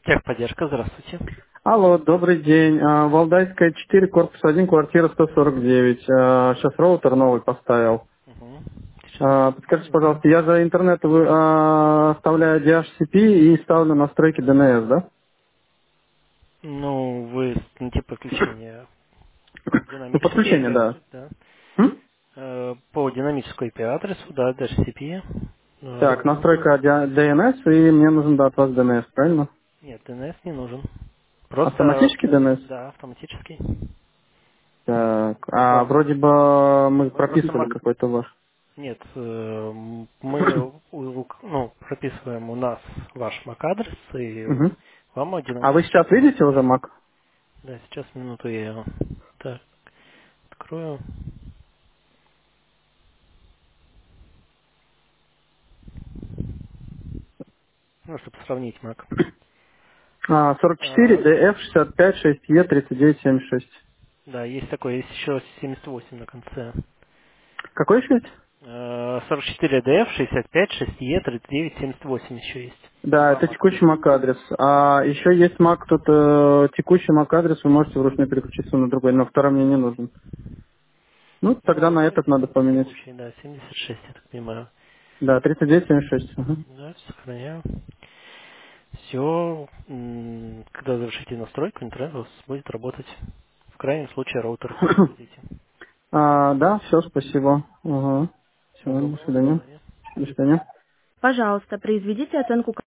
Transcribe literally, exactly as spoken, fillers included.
Техподдержка, здравствуйте. Алло, добрый день. А, Валдайская четыре, корпус один, квартира сто сорок девять. А, Сейчас роутер новый поставил. Угу. Сейчас А, Подскажите, посмотрим, да. пожалуйста, я за интернет вы- а, вставляю ди эйч си пи и ставлю настройки ди эн эс, да? Ну, вы на тип подключения Ну, динамический подключение, ай пи-адрес, да. да. М? Э, По динамическому ай пи-адресу, да, ди эйч си пи. Так, Э, настройка ди эн эс, и мне нужен, да, от вас ди эн эс, правильно? Нет, ди эн эс не нужен. Просто, Автоматически ди эн эс? да, автоматический. Так, а Вам, вроде бы мы просто прописывали Mac. какой-то ваш. Нет, э, м, мы у- у- ну, прописываем у нас ваш MAC-адрес, и Мгм. вам А вы динамически. сейчас видите уже Mac? Да, сейчас минуту я его так открою. Ну, чтобы сравнить Mac. А, сорок четыре, А, ди эф шестьдесят пять, шесть е, тридцать девять семьдесят шесть. да, есть такой, есть еще семьдесят восемь на конце. Какой еще есть? А, сорок четыре ди эф, шестьдесят пять, шесть е, тридцать девять семьдесят восемь еще есть. Да, Два это Мака. текущий MAC-адрес. А еще есть Mac, тут э, текущий MAC-адрес, вы можете вручную переключиться на другой, но второй мне не нужен. Ну, тогда Ну, на давайте этот надо поменять. текущий, да, семьдесят шесть, я так понимаю. Да, тридцать девять семьдесят шесть. Ага. Да, сохраняю. Все, когда завершите настройку, интернет у вас будет работать. В крайнем случае роутер подтвердите. А, да, все, спасибо. Ага. Всего Все, до доброго, до свидания. свидания. До свидания. Пожалуйста, произведите оценку